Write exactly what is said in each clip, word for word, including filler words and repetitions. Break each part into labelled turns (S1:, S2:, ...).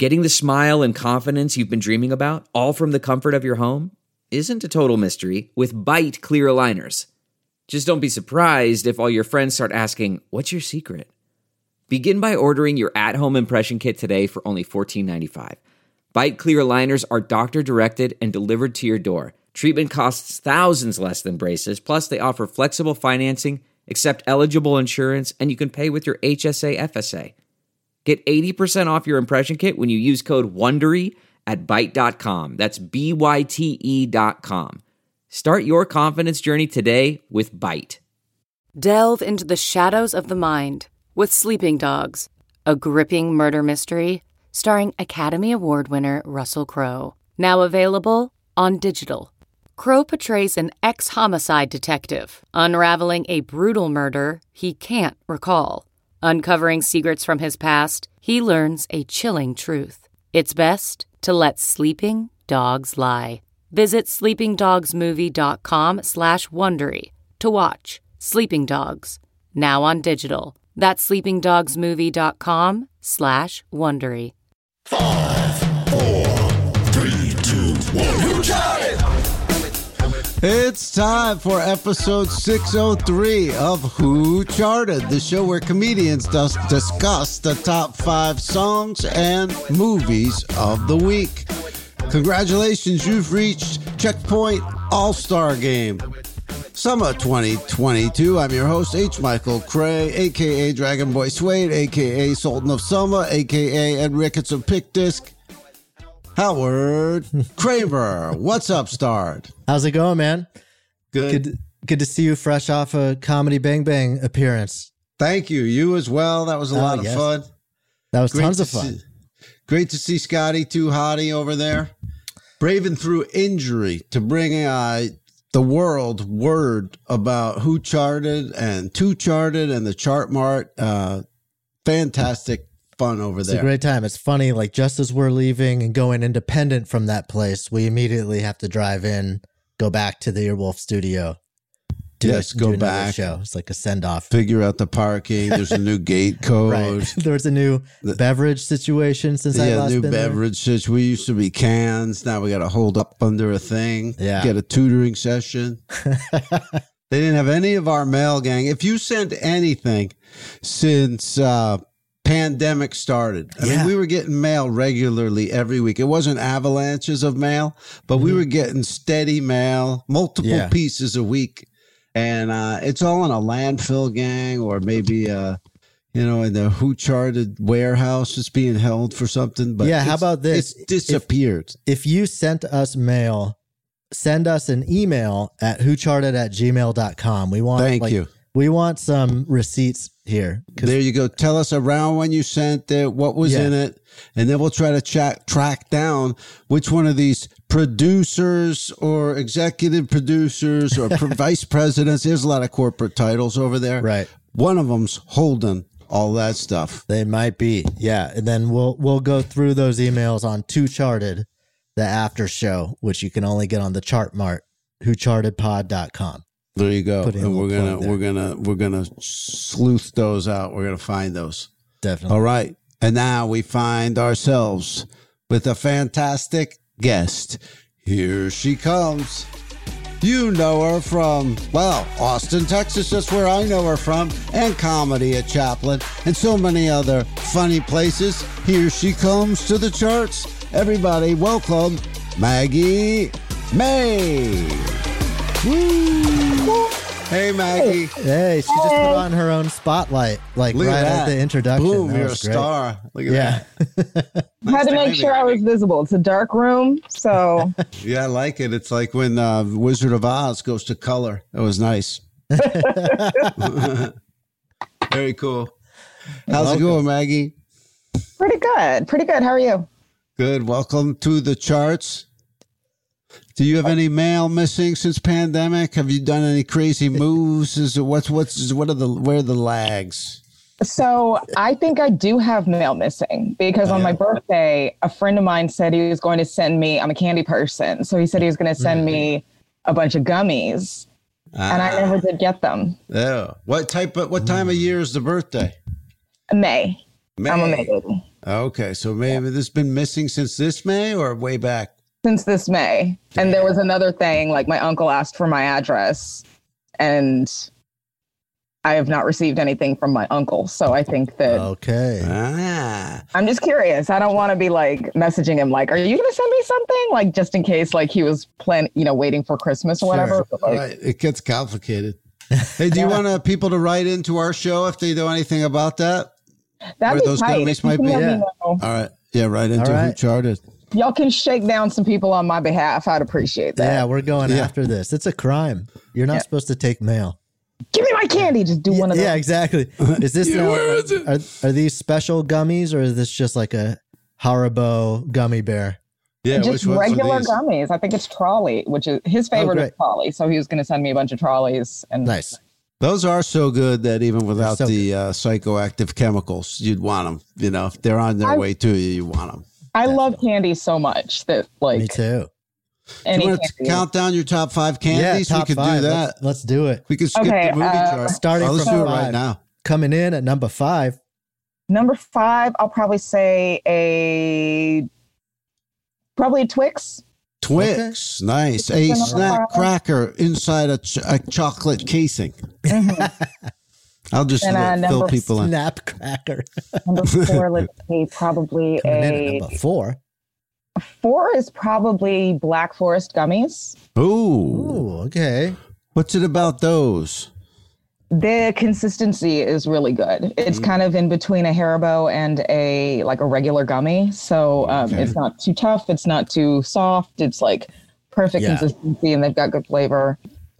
S1: Getting the smile and confidence you've been dreaming about, all from the comfort of your home, isn't a total mystery with Byte clear aligners. Just don't be surprised if all your friends start asking, "What's your secret?" Begin by ordering your at-home impression kit today for only fourteen ninety-five. Byte clear aligners are doctor-directed and delivered to your door. Treatment costs thousands less than braces, plus they offer flexible financing, accept eligible insurance, and you can pay with your H S A F S A. Get eighty percent off your impression kit when you use code WONDERY at byte dot com. That's B Y T E dot com. Start your confidence journey today with Byte.
S2: Delve into the shadows of the mind with Sleeping Dogs, a gripping murder mystery starring Academy Award winner Russell Crowe. Now available on digital. Crowe portrays an ex-homicide detective unraveling a brutal murder he can't recall. Uncovering secrets from his past, he learns a chilling truth. It's best to let sleeping dogs lie. Visit sleepingdogsmovie.com slash Wondery to watch Sleeping Dogs, now on digital. That's sleepingdogsmovie.com slash Wondery.
S3: Five, four, three, two, one. Who tried it?
S4: It's time for episode six oh three of Who Charted, the show where comedians dis- discuss the top five songs and movies of the week. Congratulations, you've reached Checkpoint All-Star Game. Summer twenty twenty-two. I'm your host, H. Michael Cray, a k a. Dragon Boy Suede, a k a. Sultan of Summer, a k a. Ed Ricketts of Pick Disc. Howard Kramer, what's up, Stard?
S5: How's it going, man?
S4: Good.
S5: Good, good to see you fresh off a Comedy Bang Bang appearance.
S4: Thank you. You as well. That was a
S5: oh,
S4: lot
S5: yes.
S4: of fun.
S5: That was
S4: Great
S5: tons of
S4: to
S5: fun.
S4: See, great to see Scotty Too Hottie over there, braving through injury to bring uh, the world word about Who Charted and Two Charted and the Chart Mart. Uh, fantastic fun over
S5: it's
S4: there.
S5: It's a great time. It's funny, like just as we're leaving and going independent from that place, we immediately have to drive in, go back to the Earwolf studio. Do
S4: yes,
S5: a,
S4: go
S5: do
S4: back.
S5: Show. It's like a send-off.
S4: Figure out the parking. There's a new gate code.
S5: Right. There's a new
S4: the,
S5: beverage situation since I
S4: yeah,
S5: last
S4: new
S5: been
S4: beverage situation. We used to be cans. Now we got to hold up under a thing.
S5: Yeah.
S4: Get a tutoring session. They didn't have any of our mail, gang. If you sent anything since uh, pandemic started, I
S5: yeah.
S4: mean, we were getting mail regularly every week. It wasn't avalanches of mail, but mm-hmm. we were getting steady mail, multiple yeah. pieces a week. And uh, it's all in a landfill, gang, or maybe, uh, you know, in the Who Charted warehouse. It's being held for something. But
S5: yeah, how about this?
S4: It's disappeared.
S5: If, if you sent us mail, send us an email at who charted at gmail dot com. We want,
S4: Thank
S5: like,
S4: you.
S5: We want some receipts here.
S4: There you go. Tell us around when you sent it, what was
S5: yeah.
S4: in it, and then we'll try to track track down which one of these producers or executive producers or vice presidents. There's a lot of corporate titles over there.
S5: Right.
S4: One of them's holding all that stuff.
S5: They might be. Yeah. And then we'll we'll go through those emails on Two Charted, the after show, which you can only get on the Chart Mart, who charted pod dot com.
S4: There you go. And we're gonna
S5: there.
S4: we're gonna we're gonna sleuth those out. We're gonna find those.
S5: Definitely.
S4: All right. And now we find ourselves with a fantastic guest. Here she comes. You know her from, well, Austin, Texas. That's where I know her from. And comedy at Chaplin. And so many other funny places. Here she comes to the charts. Everybody, welcome Maggie May. Woo. Hey, Maggie.
S5: Hey, she just put on her own spotlight, like
S4: Look
S5: right at the introduction.
S4: Boom,
S5: that
S4: you're a
S5: was great.
S4: star. Look at
S5: yeah.
S4: that.
S6: I had to make sure I was visible. It's a dark room, so.
S4: Yeah, I like it. It's like when uh, Wizard of Oz goes to color. That was nice. Very cool. How's Welcome. it going, Maggie?
S6: Pretty good. Pretty good. How are you?
S4: Good. Welcome to the charts. Do you have any mail missing since pandemic? Have you done any crazy moves? Is it, what's what's what are the where are the lags?
S6: So I think I do have mail missing because on my birthday, a friend of mine said he was going to send me. I'm a candy person, so he said he was going to send me a bunch of gummies, ah. and I never did get them.
S4: Yeah. What type of what time of year is the birthday?
S6: May.
S4: May.
S6: I'm a May baby.
S4: Okay, so maybe this has been missing since this May or way back?
S6: Since this May. And there was another thing, like my uncle asked for my address and I have not received anything from my uncle. So I think that
S5: Okay.
S4: Ah.
S6: I'm just curious. I don't want to be like messaging him like, are you going to send me something? Like just in case like he was plan, you know, waiting for Christmas or whatever.
S4: Sure.
S6: But, like,
S4: Right. It gets complicated. Hey, do you want uh, people to write into our show if they know anything about that?
S6: that'd
S4: Where
S6: be
S4: those
S6: tight.
S4: gummies
S6: If you
S4: might
S6: can
S4: be?
S6: let me
S5: Yeah.
S6: know.
S4: All right. Yeah, right into
S5: All right.
S4: Who Charted.
S6: Y'all can shake down some people on my behalf. I'd appreciate that.
S5: Yeah, we're going
S4: Yeah.
S5: after this. It's a crime. You're not
S6: Yeah.
S5: supposed to take mail.
S6: Give me my candy. Just do one of those.
S5: Yeah, exactly. Is this
S4: Yeah,
S5: now,
S4: where is it?
S5: are, are these special gummies or is this just like a Haribo gummy bear?
S4: Yeah,
S6: just
S4: which ones are
S6: regular
S4: these?
S6: gummies. I think it's Trolley, which is his favorite is
S5: great.
S6: Trolley. So he was going to send me a bunch of Trolleys. And
S5: Nice.
S4: Those are so good that even without
S5: so
S4: the uh, psychoactive chemicals, you'd want them. You know, if they're on their
S6: I-
S4: way to you, you want them.
S6: I love candy so much that like
S5: Me too.
S4: Do
S6: any
S4: you want to
S6: candy.
S4: count down your top five candies?
S5: yeah, top
S4: we could
S5: five.
S4: do that.
S5: Let's, let's do it.
S4: We could skip
S6: Okay,
S4: the movie
S6: uh,
S4: chart.
S5: Starting
S4: Oh, let's
S5: from
S4: do it
S5: five.
S4: right now.
S5: Coming in at number five.
S6: Number five, I'll probably say a probably a Twix.
S4: Twix, nice. A
S6: number
S4: snack
S6: five.
S4: cracker inside a, ch- a chocolate casing. I'll just
S6: And, uh,
S4: let- fill
S6: number
S4: people in.
S5: Snap cracker.
S6: Number four, let's see, probably
S5: Coming in at
S6: a
S5: number four.
S6: four is probably Black Forest gummies.
S4: Ooh,
S5: Ooh, okay.
S4: what's it about those?
S6: The consistency is really good. It's
S4: Mm.
S6: kind of in between a Haribo and a like a regular gummy. So um,
S4: Okay.
S6: it's not too tough. It's not too soft. It's like perfect
S5: Yeah.
S6: consistency, and they've got good flavor.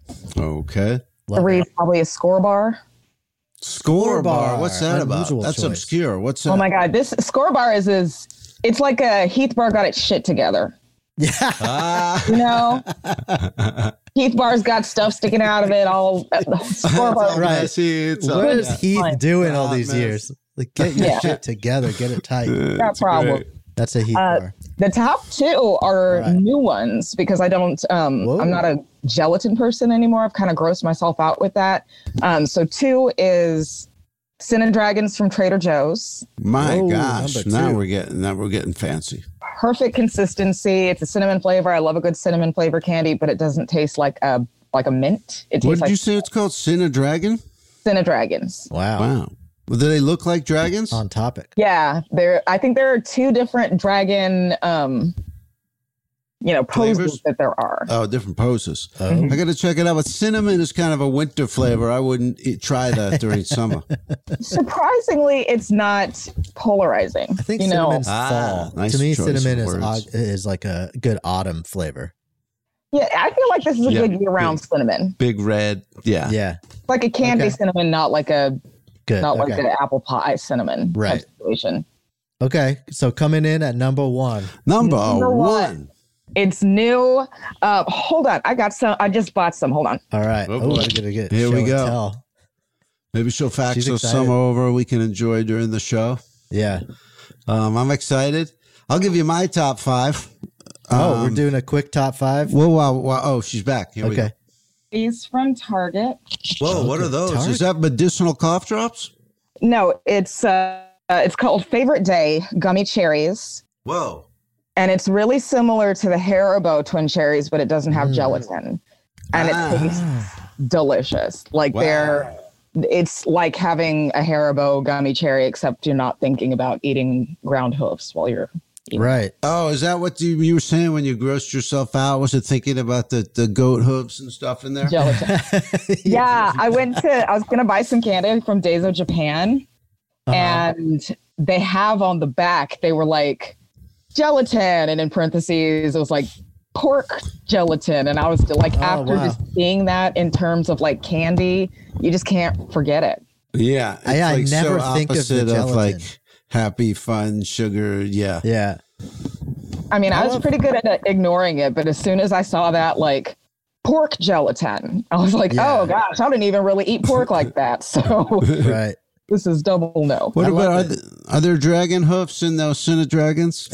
S4: Okay.
S5: Love
S6: Three
S5: that.
S6: is probably a Score Bar.
S4: Score bar.
S5: Bar.
S4: What's that about?
S5: Unusual
S4: That's
S5: choice.
S4: obscure. What's that?
S6: Oh my God, this Score Bar is is it's like a Heath Bar got its shit together.
S5: Yeah.
S4: Ah.
S6: You know, Heath Bar's got stuff sticking out of it. All Score Bar.
S5: Right.
S4: Messy. It's
S5: What
S4: all-
S5: is
S4: yeah.
S5: Heath
S6: Fine.
S5: doing all
S4: Hot
S5: these
S4: mess.
S5: years? Like, get your
S6: Yeah.
S5: shit together. Get it tight.
S6: Got problem.
S4: great.
S5: That's a Heath
S6: Uh,
S5: bar.
S6: The top two are
S5: Right.
S6: new ones because I don't, um,
S5: Whoa.
S6: I'm not a gelatin person anymore. I've kind of grossed myself out with that. Um, so two is Cinnamon Dragons from Trader Joe's.
S4: My
S5: Oh,
S4: gosh!
S5: number
S4: Now
S5: two.
S4: we're getting now we're getting fancy.
S6: Perfect consistency. It's a cinnamon flavor. I love a good cinnamon flavor candy, but it doesn't taste like a like a mint. It
S4: What
S6: tastes
S4: did you
S6: like
S4: say it's called? Cinna Dragon?
S6: Cinnamon Dragons.
S5: Wow.
S4: Wow. Well, do they look like dragons?
S5: On topic.
S6: Yeah, there. I think there are two different dragon, um, you know, poses
S4: Flavors?
S6: that there are.
S4: Oh, different poses.
S5: Oh.
S4: I got to check it out. But cinnamon is kind of a winter flavor. I wouldn't eat, try that during summer.
S6: Surprisingly, it's not polarizing.
S5: I think
S6: you know,
S5: cinnamon's
S4: Ah,
S5: fall.
S4: nice
S5: to me,
S4: choice
S5: cinnamon
S4: of
S5: is
S4: words.
S5: odd, is like a good autumn flavor.
S6: yeah, I feel like this is a
S4: Yeah.
S6: good year-round cinnamon.
S4: Big red. Yeah.
S5: Yeah.
S6: Like a candy
S5: Okay.
S6: cinnamon, not like a
S5: Good.
S6: not
S5: okay.
S6: like an apple pie cinnamon type
S5: Right.
S6: situation.
S5: Okay. So coming in at number one.
S4: Number,
S6: Number
S4: one.
S6: one. It's new. Uh, hold on, I got some. I just bought some. Hold on.
S5: All right.
S4: Oh,
S5: Oh,
S4: boy.
S5: we're gonna get
S4: Here
S5: show
S4: we
S5: and
S4: go.
S5: tell.
S4: Maybe she'll fax
S5: She's
S4: us
S5: excited.
S4: some over we can enjoy during the show.
S5: Yeah.
S4: Um, I'm excited. I'll give you my top five.
S5: Oh, we're
S4: Um,
S5: doing a quick top five.
S4: Whoa, wow, wow. Oh, she's back. Here we
S5: Okay.
S4: go.
S6: These from Target.
S4: Whoa, what
S5: Okay,
S4: are those?
S5: Target.
S4: Is that medicinal cough drops?
S6: No, it's uh, uh, it's called Favorite Day Gummy Cherries,
S4: Whoa.
S6: and it's really similar to the Haribo Twin Cherries, but it doesn't have gelatin, and it
S4: Ah.
S6: tastes delicious. Like
S4: Wow.
S6: they're, it's like having a Haribo gummy cherry, except you're not thinking about eating ground hoofs while you're.
S5: Right.
S4: Oh, is that what you, you were saying when you grossed yourself out? Was it thinking about the, the goat hooves and stuff in there?
S6: Gelatin. Yeah, I went to. I was gonna buy some candy from Days of Japan,
S5: Uh-huh.
S6: and they have on the back. They were like gelatin, and in parentheses it was like pork gelatin, and I was still like,
S5: Oh,
S6: after
S5: wow.
S6: just seeing that in terms of like candy, you just can't forget it.
S4: Yeah. It's
S5: I- I
S4: like
S5: never
S4: so
S5: think of the
S4: opposite of,
S5: gelatin.
S4: like happy, fun, sugar. Yeah.
S5: Yeah.
S6: I mean, I,
S5: I
S6: was
S5: love-
S6: pretty good at ignoring it, but as soon as I saw that like pork gelatin, I was like,
S5: Yeah.
S6: oh gosh, I didn't even really eat pork like that, so
S5: Right.
S6: this is double no.
S4: What
S5: I
S4: about,
S5: love
S4: are,
S5: it.
S4: th- are there dragon hoofs in those Cinna Dragons?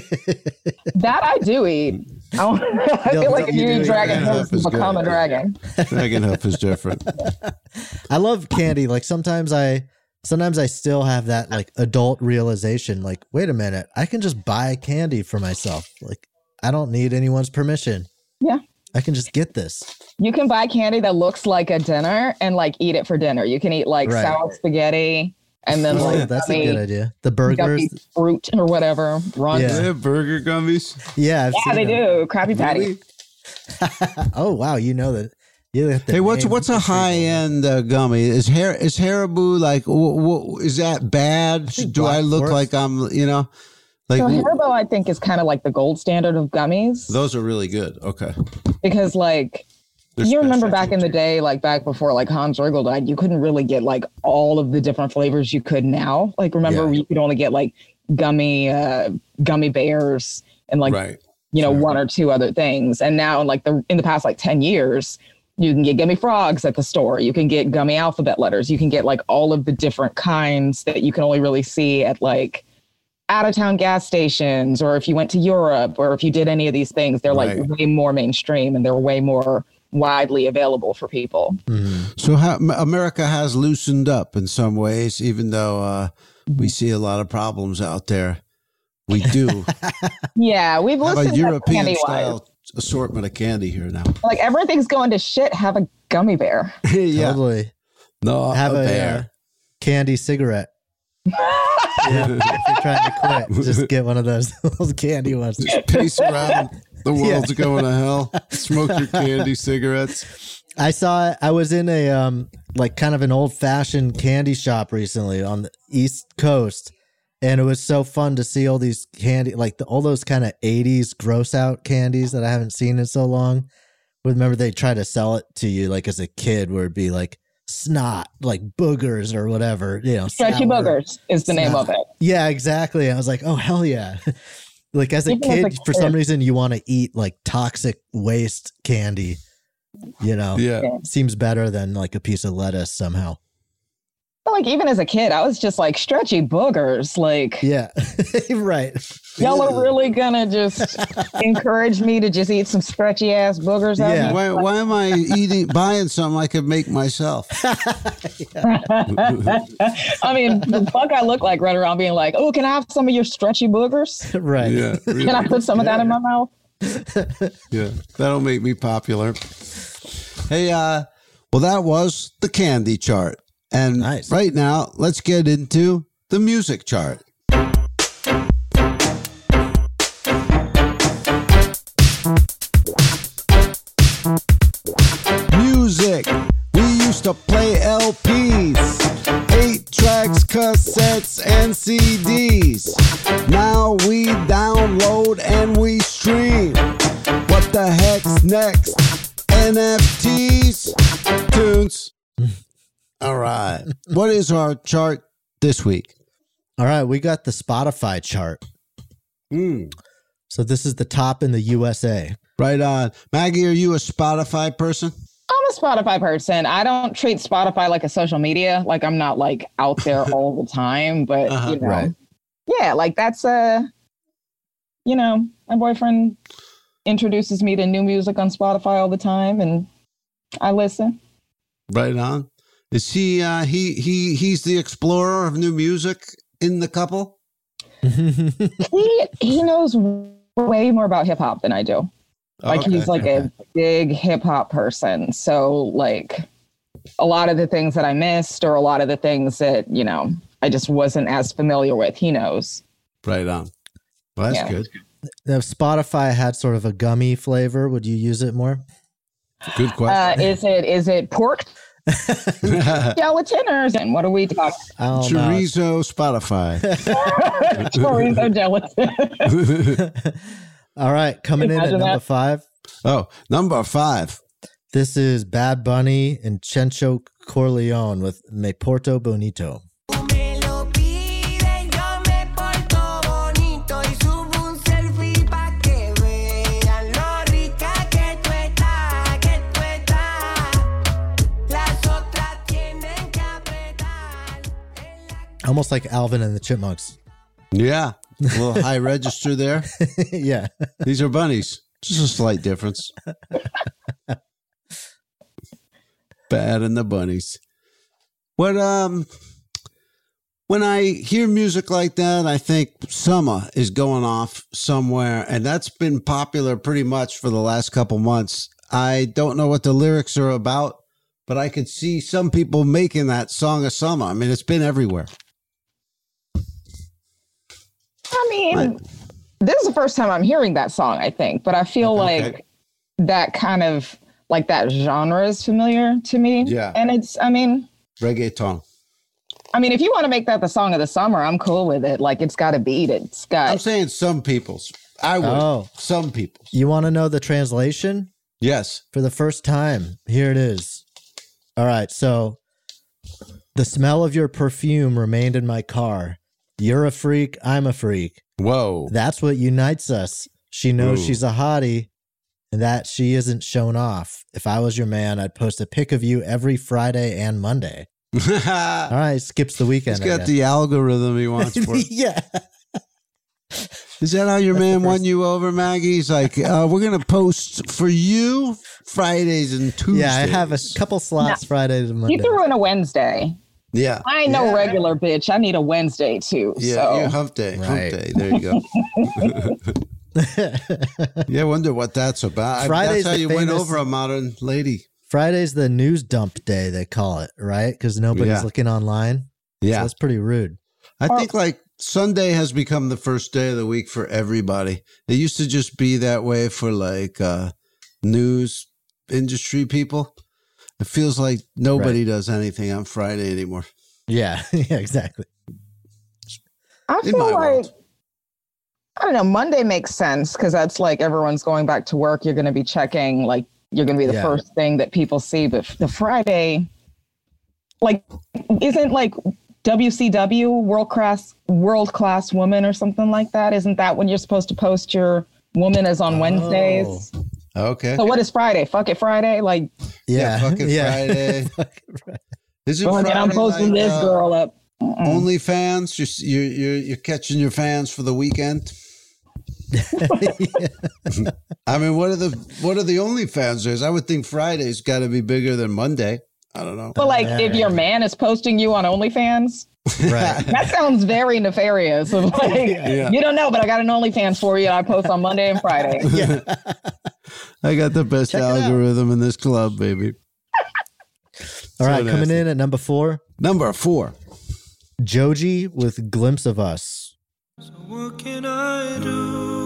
S6: That I do eat. I, don't- I
S5: You'll-
S6: feel like if
S5: you
S6: you
S5: do
S6: eat
S5: eat
S6: dragon
S4: dragon
S6: hooves,
S4: hoof is
S6: you become
S4: good.
S6: a dragon.
S4: Dragon hoof is different.
S5: I love candy. Like sometimes I sometimes I still have that like adult realization, like, wait a minute, I can just buy candy for myself. Like, I don't need anyone's permission.
S6: Yeah.
S5: I can just get this.
S6: You can buy candy that looks like a dinner and like eat it for dinner. You can eat like
S5: Right.
S6: sour spaghetti and then
S5: Oh,
S6: like
S5: that's
S6: gummy,
S5: a good idea. The burgers.
S6: gummy fruit or whatever. Run.
S5: Yeah.
S4: They have burger gummies.
S5: Yeah, I've
S6: Yeah,
S5: seen
S6: they
S5: them.
S6: do. Krabby Patty.
S4: Really?
S5: Oh wow, you know that. You got the
S4: Hey, what's
S5: name
S4: what's a
S5: of the street.
S4: high end uh, gummy? Is hair is Haribo like? W- w- is that bad?
S5: think
S4: Do I
S5: Black
S4: look
S5: Forest-
S4: like I'm? You know, like
S6: So
S4: w-
S6: Haribo, I think, is kind of like the gold standard of gummies
S4: those are really good. Okay.
S6: because, like,
S4: They're
S6: you remember
S4: special, I
S6: back in the
S4: think.
S6: day, like back before like Hans Riegel died, you couldn't really get like all of the different flavors you could now. Like, remember,
S5: Yeah.
S6: you could only get like gummy, uh, gummy bears and like
S4: Right.
S6: you know
S4: Sure.
S6: one or two other things. And now, in like the in the past like ten years, you can get gummy frogs at the store. You can get gummy alphabet letters. You can get like all of the different kinds that you can only really see at like out of town gas stations, or if you went to Europe, or if you did any of these things, they're like
S4: Right.
S6: way more mainstream and they're way more widely available for people.
S4: So how, M- America has loosened up in some ways, even though uh, we see a lot of problems out there. We do
S6: Yeah, we've
S4: have a
S6: listened to
S4: European
S6: candy
S4: style assortment of candy here now.
S6: Like everything's going to shit. Have a gummy bear.
S4: yeah.
S5: Totally.
S4: No,
S5: Have
S4: a
S5: a,
S4: bear.
S5: uh, candy cigarette. Yeah, if you're trying to quit, just get one of those those candy ones.
S4: Pace around. The world's going to hell. Smoke your candy cigarettes.
S5: I saw I was in a um like kind of an old fashioned candy shop recently on the East Coast, and it was so fun to see all these candy, like the, all those kind of eighties gross out candies that I haven't seen in so long. Remember they try to sell it to you like as a kid, where it'd be like snot, like boogers or whatever, you know.
S6: Stretchy
S5: sour.
S6: boogers is the name of it.
S5: Yeah, exactly. I was like, oh hell yeah. Like as a
S6: Even as a
S5: kid, for some
S6: kid.
S5: reason, you want to eat like toxic waste candy. You know,
S4: Yeah.
S5: seems better than like a piece of lettuce somehow.
S6: But like even as a kid, I was just like stretchy boogers. Like
S5: Yeah, right.
S6: y'all are really gonna just encourage me to just eat some stretchy ass boogers. out
S5: Yeah.
S6: here?
S4: Why, why am I eating, buying something I could make myself?
S6: I mean, the fuck I look like running around being like, oh, can I have some of your stretchy boogers?
S5: Right.
S4: Yeah. Really.
S6: Can I put some of that in my mouth?
S4: Yeah. That'll make me popular. Hey, uh, well, that was the candy chart. And
S5: Nice.
S4: right now, let's get into the music chart. Music. We used to play L Ps, eight tracks, cassettes, and C Ds. Now we download and we stream. What the heck's next? N F Ts? Tunes. All right. What is our chart this week?
S5: All right, we got the Spotify chart.
S4: Mm,
S5: So this is the top in the U S A.
S4: right on. Maggie, are you a Spotify person?
S6: I'm a Spotify person. I don't treat Spotify like a social media. Like I'm not like out there all the time, but
S4: Uh-huh,
S6: you know,
S5: right.
S6: yeah, like that's uh, you know, my boyfriend introduces me to new music on Spotify all the time, and I listen.
S4: Right on. Is he uh he he he's the explorer of new music in the couple?
S6: He he knows way more about hip hop than I do. Like
S4: Okay,
S6: he's like
S4: okay.
S6: a big hip hop person. So like a lot of the things that I missed or a lot of the things that, you know, I just wasn't as familiar with, he knows.
S4: Right on. Well, that's
S6: Yeah.
S4: good.
S5: If Spotify had sort of a gummy flavor, would you use it more?
S4: Good
S6: Uh,
S4: question.
S6: is it is it pork gelatiners? And what are we talking?
S5: I don't know.
S4: Chorizo Spotify.
S6: Chorizo gelatin.
S5: All right, coming in at
S6: Imagine
S5: number
S6: that.
S5: five.
S4: Oh, number five.
S5: This is Bad Bunny and Chencho Corleone with Me Porto Bonito.
S7: Me lo piden, yo me porto bonito y subo un selfie pa' que vean lo rica que tú estás, que tú estás. Las otras tienen que apretar.
S5: Almost like Alvin and the Chipmunks.
S4: Yeah. A little high register there.
S5: Yeah.
S4: These are bunnies. Just a slight difference. Bad and the bunnies. What um when I hear music like that, I think summer is going off somewhere, and that's been popular pretty much for the last couple months. I don't know what the lyrics are about, but I could see some people making that song of summer. I mean, it's been everywhere.
S6: I mean,
S4: Right.
S6: this is the first time I'm hearing that song, I think, but I feel
S4: Okay.
S6: like that kind of like that genre is familiar to me.
S4: Yeah.
S6: And it's, I mean,
S4: Reggaeton.
S6: I mean, if you want to make that the song of the summer, I'm cool with it. Like, it's got a beat. It's got.
S4: I'm saying some people's. I would.
S5: Oh.
S4: Some people's.
S5: You want to know the translation?
S4: Yes.
S5: For the first time, here it is. All right, so the smell of your perfume remained in my car. You're a freak, I'm a freak.
S4: Whoa.
S5: That's what unites us. She knows
S4: Ooh.
S5: she's a hottie and that she isn't shown off. If I was your man, I'd post a pic of you every Friday and Monday. All right, skips the weekend.
S4: He's
S5: I
S4: got
S5: guess.
S4: the algorithm he wants for it.
S5: Yeah.
S4: Is that how your
S5: That's the
S4: man won
S5: first-
S4: you over, Maggie? He's like, uh, we're going to post for you Fridays and Tuesdays.
S5: Yeah, I have a couple slots Fridays and
S6: You
S5: Mondays.
S6: threw in a Wednesday.
S4: Yeah.
S6: I ain't no
S4: Yeah.
S6: regular bitch. I need a Wednesday too.
S4: Yeah,
S6: so.
S4: yeah, hump day.
S5: Right.
S4: Hump day. There you go. Yeah, I wonder what that's about. I-
S5: Friday's
S4: that's how
S5: the
S4: you win
S5: famous-
S4: over a modern lady.
S5: Friday's the news dump day, they call it, right? Because nobody's
S4: Yeah.
S5: looking online. So
S4: Yeah.
S5: that's pretty rude.
S4: I think like Sunday has become the first day of the week for everybody. It used to just be that way for like uh, news industry people. It feels like nobody does anything on Friday anymore.
S5: Yeah, yeah, exactly.
S6: I
S4: In
S6: feel
S4: my
S6: like,
S4: world.
S6: I don't know, Monday makes sense because that's like everyone's going back to work. You're going to be checking, like, you're going to be the
S5: Yeah.
S6: first thing that people see. But the Friday, like, isn't like W C W, World Class World Class Woman or something like that? Isn't that when you're supposed to post your woman is on Wednesdays?
S4: Okay.
S6: So what is Friday? Fuck it Friday? Like,
S5: Yeah,
S4: fuck it
S5: yeah.
S4: Friday. Is it
S6: fuck it,
S4: Friday
S6: I'm posting
S4: like,
S6: this
S4: uh,
S6: girl up.
S4: OnlyFans? You're, you're, you're, you're catching your fans for the weekend? I mean, what are the what are the OnlyFans days? I would think Friday's got to be bigger than Monday. I don't know.
S6: But like,
S5: Yeah.
S6: if your man is posting you on OnlyFans,
S5: Right.
S6: that sounds very nefarious. Of like, you don't know, but I got an OnlyFans for you. I post on Monday and Friday.
S4: I got the best
S5: Check it out.
S4: algorithm in this club, baby.
S5: All right,
S4: So
S5: coming
S4: nasty.
S5: in at number four,
S4: Number four.
S5: Joji with Glimpse of Us.
S3: What can I do?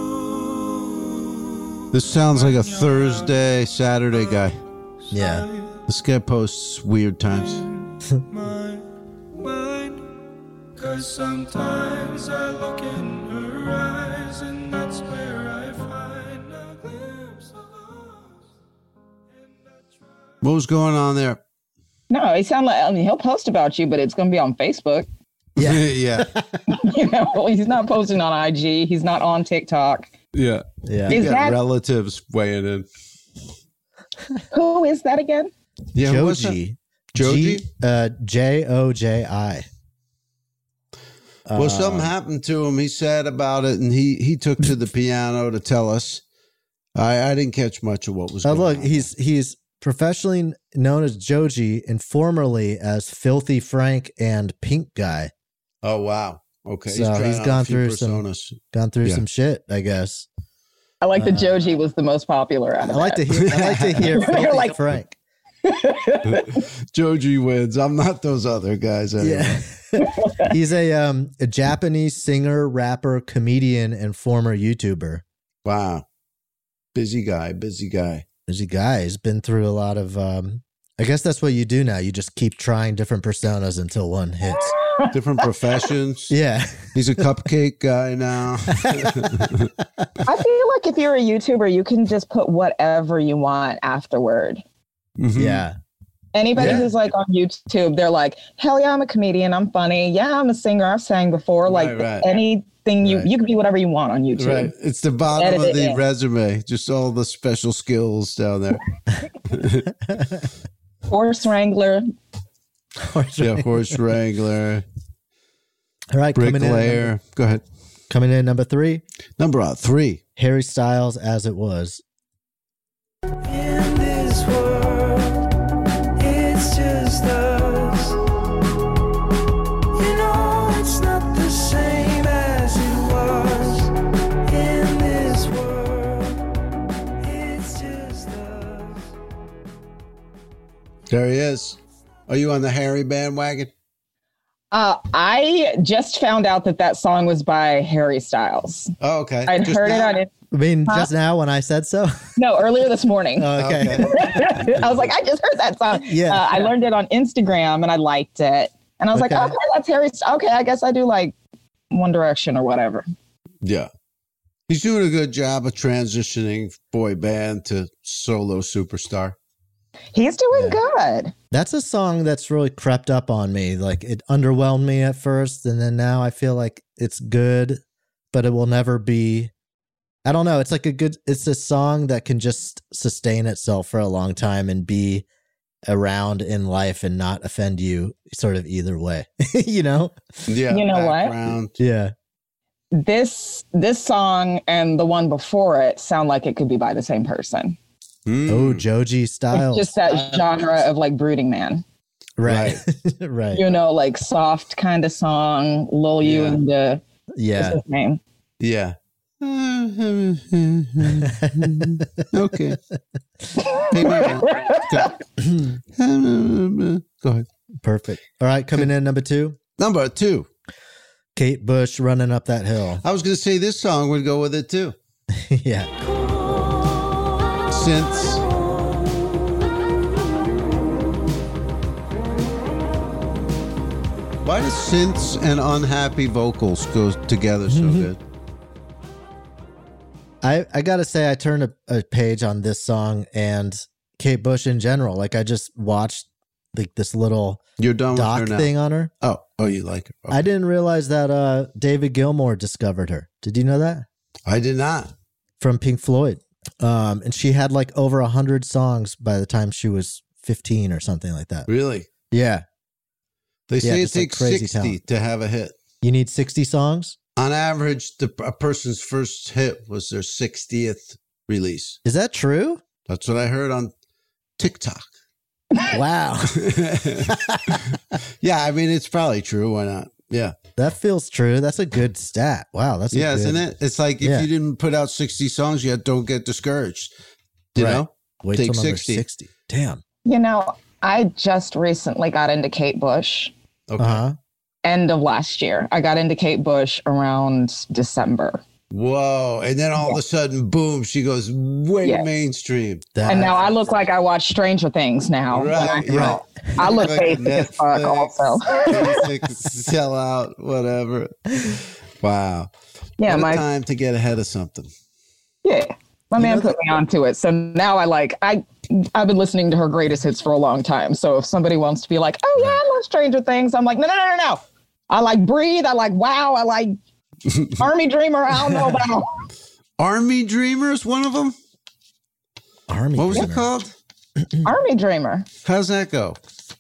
S4: This sounds like a Thursday, Saturday guy.
S5: Yeah.
S4: This guy posts weird times.
S3: My mind, 'cause sometimes I look in her eyes, and that's where I find a glimpse of us. And I try.
S4: What was going on there?
S6: No, he sound like I mean he'll post about you, but it's gonna be on Facebook.
S5: Yeah.
S4: yeah.
S6: You know, he's not posting on I G. He's not on TikTok.
S4: Yeah.
S5: Yeah.
S4: You
S6: Is
S4: got
S6: that-
S4: relatives weighing in.
S6: Who is that again?
S4: Yeah, who was that?
S5: Joji.
S4: Joji?
S5: G- uh, J O J I.
S4: Well,
S5: Uh,
S4: something happened to him. He's sad about it, and he he took to the piano to tell us. I I didn't catch much of what was
S5: Oh,
S4: going
S5: look,
S4: on.
S5: he's he's professionally known as Joji and formerly as Filthy Frank and Pink Guy.
S4: Oh, wow. Okay.
S5: So
S4: trying
S5: he's
S4: out
S5: gone
S4: a few
S5: through some-
S4: personas.
S5: Gone through
S4: Yeah.
S5: some shit, I guess.
S6: I like that Joji was the most popular out
S5: I
S6: of
S5: like to
S6: that.
S5: hear. I like to hear
S6: They're
S5: Filthy
S6: like-
S5: Frank.
S4: Joji wins. I'm not those other guys anyway.
S5: Yeah, he's a um a Japanese singer, rapper, comedian, and former YouTuber.
S4: Wow. Busy guy, busy guy.
S5: There's a guy who's been through a lot of. um I guess that's what you do now. You just keep trying different personas until one hits.
S4: Different professions.
S5: Yeah,
S4: He's a cupcake guy now.
S6: I feel like if you're a YouTuber, you can just put whatever you want afterward.
S4: Mhm.
S5: yeah.
S6: Anybody
S5: Yeah.
S6: who's like on YouTube, they're like, hell yeah, I'm a comedian. I'm funny. Yeah, I'm a singer. I've sang before. Like
S4: Right, right.
S6: anything you,
S4: Right.
S6: you can be whatever you want on YouTube.
S4: Right. It's the bottom
S6: Edit
S4: of
S6: it
S4: the
S6: in.
S4: resume. Just all the special skills down there.
S6: Horse wrangler.
S4: Yeah, horse wrangler,
S5: All right, coming in, at number,
S4: bricklayer. Go ahead.
S5: coming in number three,
S4: Number uh, three.
S5: Harry Styles, As It Was.
S3: In this world, it's just us. You know
S4: There he is. Are you on the Harry bandwagon?
S6: Uh, I just found out that that song was by Harry Styles.
S4: Oh, okay.
S6: I'd
S4: Just
S6: heard
S4: now?
S6: it on it.
S5: I mean,
S6: Huh?
S5: just now when I said so.
S6: No, earlier this morning.
S5: Oh, okay.
S4: Okay.
S6: I was like, I just heard that song.
S5: Yeah.
S6: Uh, I learned it on Instagram and I liked it. And I was
S5: Okay.
S6: like, okay, that's Harry. Styles. Okay, I guess I do like One Direction or whatever.
S4: Yeah. He's doing a good job of transitioning boy band to solo superstar.
S6: He's doing
S5: Yeah.
S6: good.
S5: That's a song that's really crept up on me. Like it underwhelmed me at first, and then now I feel like it's good, but it will never be. I don't know. It's like a good. It's a song that can just sustain itself for a long time and be around in life and not offend you, sort of either way. You know?
S4: Yeah.
S6: You know what?
S4: background.
S5: Yeah.
S6: This this song and the one before it sound like it could be by the same person.
S4: Mm.
S5: Oh, Joji Styles.
S6: It's just that genre of like brooding man.
S5: right. Right.
S6: You know, like soft kind of song, lull you
S4: Yeah.
S6: into what's
S5: Yeah.
S6: his name?
S4: Yeah. Okay. Hey, man. Go. Go ahead.
S5: Perfect. All right. Coming in number two,
S4: Number two.
S5: Kate Bush, Running Up That Hill.
S4: I was going to say this song would go with it too.
S5: Yeah.
S4: Since why does synths and unhappy vocals go together so good?
S5: I, I gotta say, I turned a, a page on this song and Kate Bush in general. Like I just watched like this little
S4: You're done with her
S5: doc
S4: now.
S5: thing on her.
S4: Oh, oh, you like her? Okay.
S5: I didn't realize that uh, David Gilmour discovered her. Did you know that?
S4: I did not.
S5: From Pink Floyd. Um, and she had like over a hundred songs by the time she was fifteen or something like that.
S4: Really?
S5: Yeah.
S4: They
S5: Yeah,
S4: say it
S5: just, like,
S4: takes
S5: crazy
S4: sixty
S5: talent.
S4: to have a hit.
S5: You need sixty songs?
S4: On average, the a person's first hit was their sixtieth release.
S5: Is that true?
S4: That's what I heard on TikTok.
S5: Wow.
S4: Yeah, I mean, it's probably true. Why not? Yeah.
S5: That feels true. That's a good stat. Wow. That's a
S4: Yeah,
S5: good,
S4: isn't it? It's like if
S5: Yeah.
S4: you didn't put out sixty songs yet, don't get discouraged. You
S5: Right.
S4: know?
S5: Wait
S4: Take
S5: till number
S4: sixty.
S5: sixty. Damn.
S6: You know, I just recently got into Kate Bush.
S4: Okay.
S5: Uh-huh.
S6: End of last year. I got into Kate Bush around December.
S4: Whoa. And then all of a sudden, boom, she goes way
S6: Yeah.
S4: mainstream.
S5: That,
S6: And now I look like I watch Stranger Things now.
S4: Right.
S6: I,
S4: Yeah.
S6: I look
S4: Like
S6: basic as fuck
S4: Netflix,
S6: also.
S4: basic, sell out, whatever. Wow.
S6: Yeah,
S4: what a
S6: my
S4: time to get ahead of something.
S6: yeah. My
S5: You
S6: man
S5: know
S6: put me onto it. So now I like I I've been listening to her greatest hits for a long time. So if somebody wants to be like, oh yeah, I love Stranger Things, I'm like, no, no, no, no, no. I like Breathe. I like Wow. I like Army Dreamer. I don't know about.
S4: Army Dreamers, one of them?
S5: Army.
S4: What was it
S5: Dreamer.
S4: called?
S6: Army Dreamer.
S4: How's that go?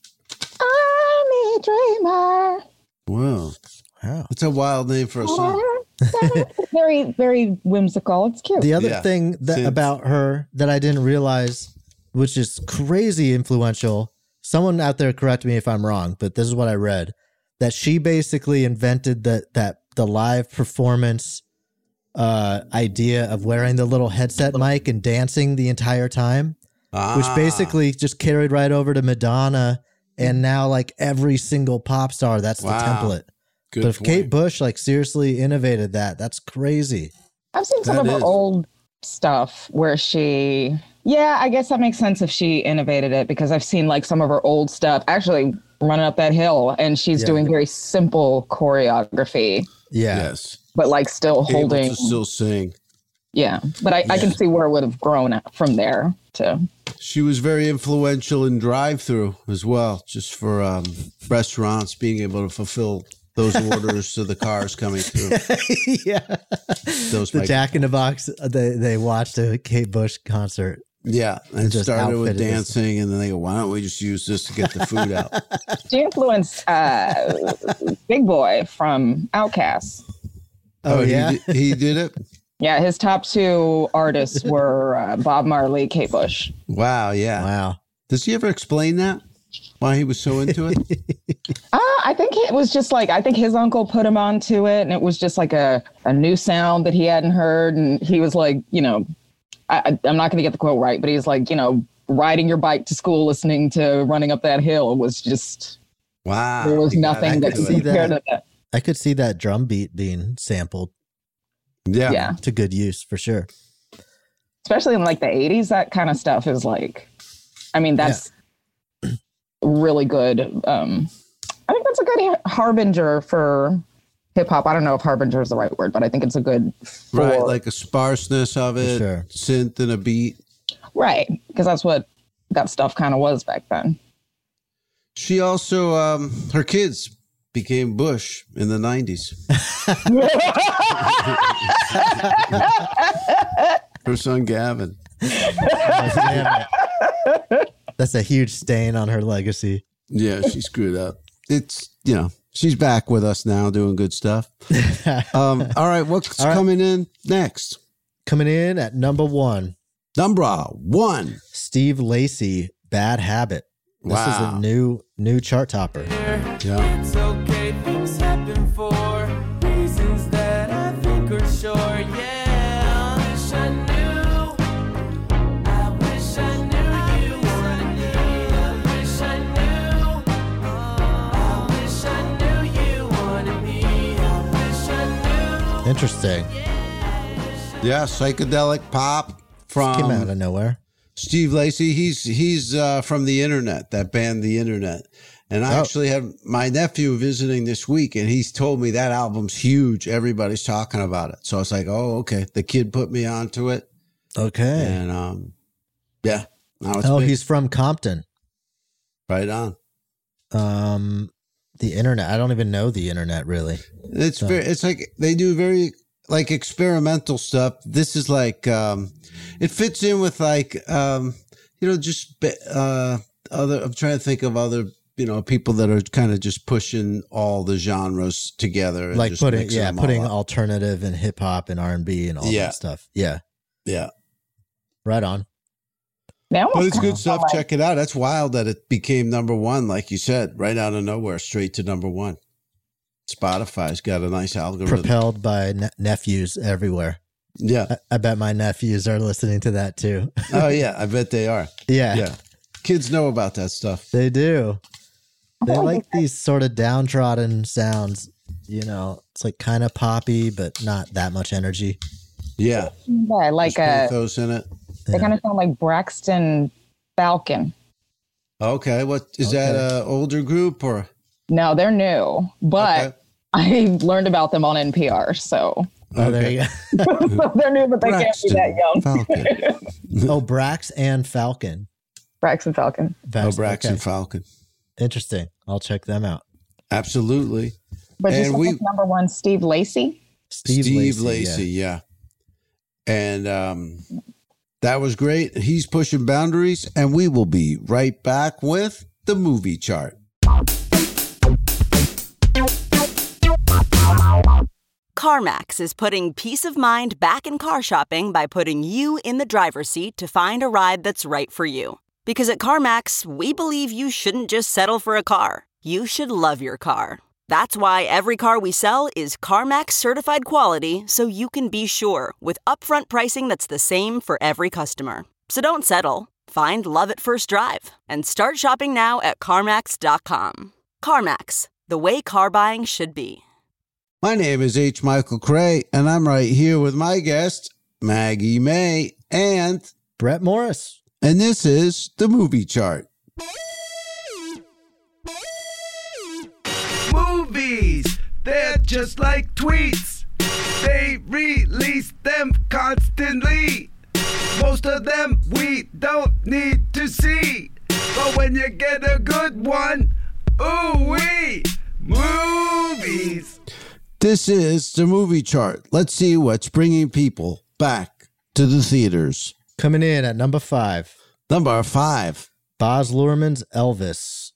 S6: Army Dreamer.
S4: Wow.
S5: Wow.
S4: It's a wild name for a song.
S6: very, very whimsical. It's cute.
S5: The other
S4: Yeah.
S5: thing that
S4: Since-
S5: about her that I didn't realize, which is crazy influential, someone out there correct me if I'm wrong, but this is what I read, that she basically invented the, that the live performance uh, idea of wearing the little headset mic and dancing the entire time,
S4: Ah,
S5: which basically just carried right over to Madonna. And now like every single pop star, that's
S4: Wow.
S5: the template.
S4: good
S5: But if
S4: point.
S5: Kate Bush like seriously innovated that, that's crazy.
S6: I've seen some
S4: That
S6: of her
S4: is.
S6: old stuff where she, yeah, I guess that makes sense if she innovated it because I've seen like some of her old stuff actually running up that hill and she's
S5: Yeah.
S6: doing very simple choreography,
S5: Yeah.
S4: Yes.
S6: but like still
S4: Able
S6: holding,
S4: to still sing.
S6: yeah. But I, I can see where it would have grown from there to,
S4: She was very influential in drive-through as well, just for um, restaurants being able to fulfill those orders to the cars coming through.
S5: Yeah.
S4: Those
S5: The
S4: might-
S5: Jack in the Box, uh, they, they watched a Kate Bush concert.
S4: Yeah, and
S5: just
S4: started with
S5: outfitted as-
S4: dancing, and then they go, "Why don't we just use this to get the food out?"
S6: she influenced uh, Big Boy from Outkast.
S5: Oh,
S4: he
S5: yeah?
S4: did- he, did it.
S6: Yeah, his top two artists were uh, Bob Marley, Kate Bush.
S4: Wow, yeah.
S5: Wow.
S4: Does he ever explain that? Why he was so into it?
S6: Uh, I think it was just like, I think his uncle put him onto it and it was just like a, a new sound that he hadn't heard. And he was like, you know, I, I- I'm not going to get the quote right, but he's like, you know, riding your bike to school, listening to Running Up That Hill was just,
S4: Wow.
S6: there was
S4: You got
S6: nothing that
S4: into
S6: could
S4: it.
S5: See
S6: compare
S5: that.
S6: to that.
S5: I could see that drum beat being sampled
S4: Yeah.
S6: Yeah.
S5: to good use for sure.
S6: Especially in like the eighties, that kind of stuff is like, I mean, that's really good. Um, I think that's a good harbinger for hip hop. I don't know if harbinger is the right word, but I think it's a good for,
S4: Right. Like a sparseness of it,
S5: sure.
S4: synth and a beat.
S6: right, because that's what that stuff kind of was back then.
S4: She also, um, her kids became Bush in the nineties. Her son Gavin.
S5: Damn it. That's a huge stain on her legacy.
S4: Yeah, she screwed up. It's, you know, she's back with us now doing good stuff. Um, all right, what's
S5: All right.
S4: coming in next?
S5: Coming in at number one,
S4: Number one.
S5: Steve Lacy, Bad Habit. This
S4: Wow.
S5: is a new new chart topper.
S4: Yeah.
S8: It's okay, things happen for reasons that I think are sure. Yeah, I wish I knew. I wish I knew you wanted me. I wish I knew. I wish I knew you wanted me. I wish I knew.
S5: Interesting.
S4: Yeah, psychedelic pop from
S5: Came out of nowhere.
S4: Steve Lacy. He's he's uh, from the internet, that band, The Internet. And I
S5: Oh.
S4: actually have my nephew visiting this week, and he's told me that album's huge. Everybody's talking about it. So I was like, oh, okay. The kid put me onto it.
S5: Okay.
S4: And um, yeah. Now it's
S5: Oh,
S4: big.
S5: he's from Compton.
S4: right on.
S5: Um, the internet. I don't even know the internet really.
S4: It's very, it's like they do very like experimental stuff. This is like, um, it fits in with like, um, you know, just, uh, other, I'm trying to think of other, you know, people that are kind of just pushing all the genres together. And
S5: Like
S4: just
S5: putting,
S4: mixing
S5: yeah,
S4: them all
S5: putting
S4: up.
S5: alternative and hip hop and R and B and all
S4: Yeah.
S5: that stuff. Yeah,
S4: Yeah.
S5: right on.
S6: They almost
S4: But it's
S6: kinda
S4: good stuff.
S6: sound like-
S4: Check it out. That's wild that it became number one, like you said, right out of nowhere, straight to number one. Spotify's got a nice algorithm.
S5: Propelled by ne- nephews everywhere.
S4: Yeah.
S5: I-, I bet my nephews are listening to that too.
S4: Oh, yeah. I bet they are.
S5: yeah,
S4: Yeah. Kids know about that stuff.
S5: they do. They like these sort of downtrodden sounds. You know, it's like kind of poppy, but not that much energy.
S4: Yeah.
S6: Yeah, like
S4: There's
S6: a,
S4: pathos in it.
S6: they
S5: Yeah.
S6: kind of sound like Braxton Falcon.
S4: Okay. What is that?
S5: Okay.
S4: An older group or?
S6: No, they're new, but
S4: Okay.
S6: I learned about them on N P R. So,
S5: Oh, there
S4: Okay.
S5: you go.
S6: so they're new, but they
S4: Braxton
S6: can't be that young.
S4: Falcon.
S5: Oh, Brax and Falcon.
S6: Braxton Falcon.
S4: Oh,
S5: Brax-
S4: Braxton
S5: okay.
S4: Falcon.
S5: Interesting. I'll check them out.
S4: Absolutely.
S6: But
S4: And
S6: just
S4: we-
S6: number one, Steve Lacy.
S5: Steve,
S4: Steve,
S5: Lacy.
S4: Lacy,
S5: yeah.
S4: yeah. And um, that was great. He's pushing boundaries, and we will be right back with the movie chart.
S9: CarMax is putting peace of mind back in car shopping by putting you in the driver's seat to find a ride that's right for you. Because at CarMax, we believe you shouldn't just settle for a car. You should love your car. That's why every car we sell is CarMax certified quality, so you can be sure with upfront pricing that's the same for every customer. So don't settle. Find love at first drive and start shopping now at CarMax dot com. CarMax, the way car buying should be.
S4: My name is H. Michael Cray, and I'm right here with my guest, Maggie May, and
S5: Brett Morris.
S4: and this is the movie chart.
S3: Movies, they're just like tweets. They release them constantly. Most of them we don't need to see. But when you get a good one, ooh wee, movies.
S4: This is the movie chart. Let's see what's bringing people back to the theaters.
S5: Coming in at number five,
S4: Number five.
S5: Baz Luhrmann's Elvis.